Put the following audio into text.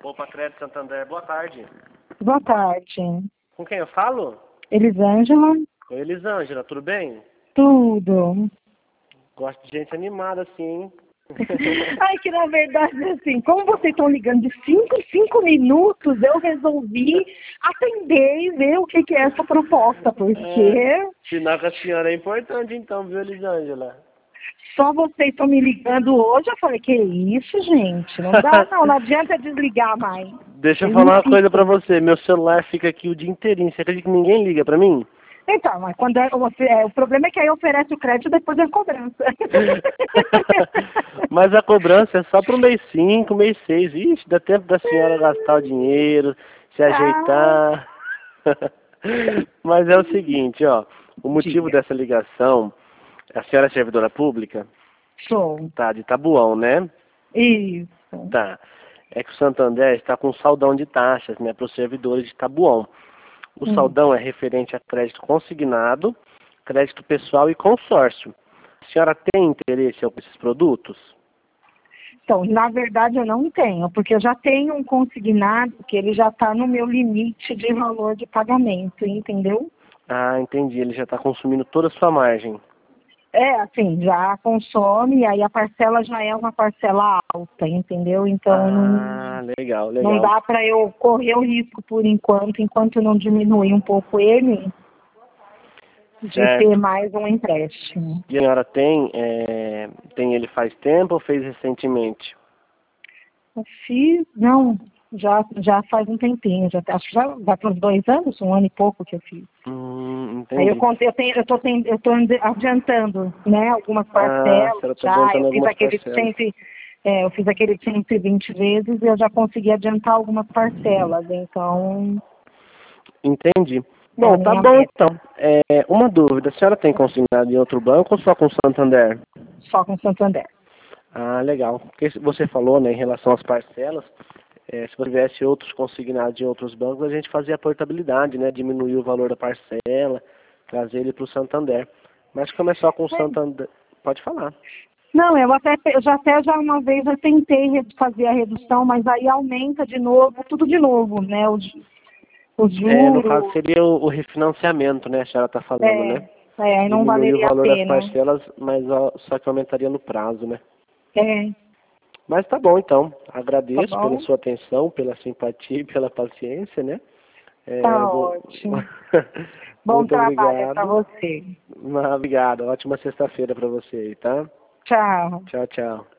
Opa, Crédito Santander, boa tarde. Boa tarde. Com quem eu falo? Elisângela? Oi, Elisângela, tudo bem? Tudo. Gosto de gente animada assim, hein? Ai, que na verdade, assim, como vocês estão ligando de 5 minutos, eu resolvi atender e ver o que é essa proposta, porque Sinal que a senhora é importante então, viu, Elisângela? só vocês estão me ligando hoje. Eu falei, que isso, gente? Não dá, não adianta desligar mais. Deixa eu Ele falar não uma coisa pra fica. você, meu celular fica aqui o dia inteirinho, você acredita que ninguém liga pra mim? Então, mas quando o problema é que aí oferece o crédito depois da cobrança. Mas a cobrança é só pro mês 5, mês 6. Ixi, dá tempo da senhora gastar o dinheiro, se Ah, ajeitar. Mas é o seguinte, ó, o motivo diga. dessa ligação, a senhora é servidora pública? Sou. Tá, de Tabuão, né? Isso. Tá. É que o Santander está com saldão de taxas, né, para os servidores de Tabuão. O Hum. saldão é referente a crédito consignado, crédito pessoal e consórcio. A senhora tem interesse em algum desses produtos? Então, na verdade, eu não tenho, porque eu já tenho um consignado que ele já está no meu limite de valor de pagamento, entendeu? Ah, entendi. Ele já está consumindo toda a sua margem. É, assim, já consome, aí a parcela já é uma parcela alta, entendeu? Então, Ah, legal, não legal. dá para eu correr o risco por enquanto não diminuir um pouco ele, de ter Certo. mais um empréstimo. E a senhora tem, tem ele faz tempo ou fez recentemente? Eu fiz, não, já faz um tempinho, acho que já vai para uns 2 anos, 1 ano e pouco que eu fiz. Aí Entendi. eu tô adiantando, né, algumas Ah, a parcelas senhora está já, adiantando algumas parcelas. eu fiz aquele 120 vezes e eu já consegui adiantar algumas parcelas, então Entendi. é a Bom, tá minha bom meta, então. Uma dúvida, a senhora tem consignado em outro banco ou só com o Santander? só com Santander. Ah, legal. Porque você falou, né, em relação às parcelas, se você tivesse outros consignados em outros bancos, a gente fazia a portabilidade, né, diminuir o valor da parcela, trazer ele para o Santander. Mas como é só com o Santander, pode falar. Não, eu já uma vez eu tentei fazer a redução, mas aí aumenta de novo, tudo de novo, né, os No caso juros, seria o refinanciamento, né, a senhora está falando, né? aí não Diminuir o valeria a valor das pena. parcelas, mas só que aumentaria no prazo, né? É, Mas tá bom, então. tá Agradeço pela bom? sua atenção, pela simpatia e pela paciência, né? Tá Vou... ótimo. Bom Muito trabalho para obrigado. você. Obrigado. Ótima sexta-feira para você aí, tá? Tchau. Tchau, tchau.